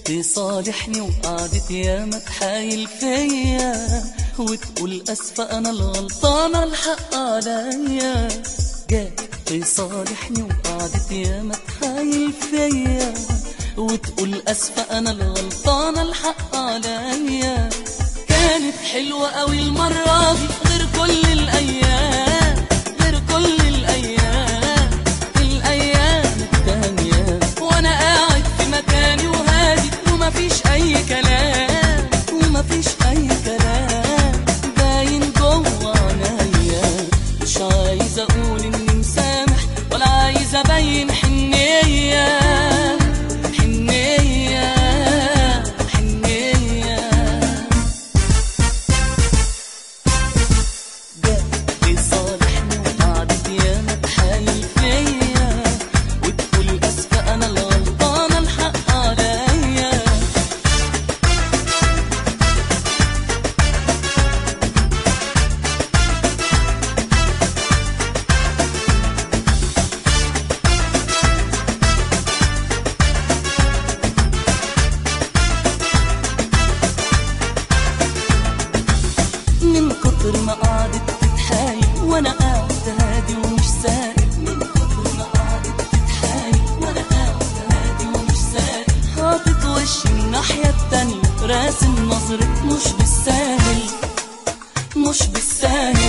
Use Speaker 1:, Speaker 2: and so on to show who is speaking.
Speaker 1: تصالحني وقعدت ياما تحايل فيا وتقول اسفة انا الغلطانة الحق عليا. جات تصالحني وقعدت ياما تحايل فيا وتقول اسفة انا الغلطانة الحق عليا. كانت حلوة قوي المرة دي غير كل الايام، غير كل الايام، الايام التانية وانا قاعد في مكاني وهادي ومفيش اي كلام، ومفيش اي كلام باين جوه عينيا. مش عايز اقول اني مسامح ولا عايز ابين حنية، حنية حنية. جات تصالحني وقعدت ياما تحايل فيا وتقول اسفة انا الغلطانة الحق عليا. من كتر ما قعدت تتحايل وانا قاعد هادي ومش سائل، من كتر ما قعدت تتحايل وانا قاعد هادي ومش سائل، حاطط وشي الناحية التانية راسم نظرة مش بالساهل، مش بالساهل.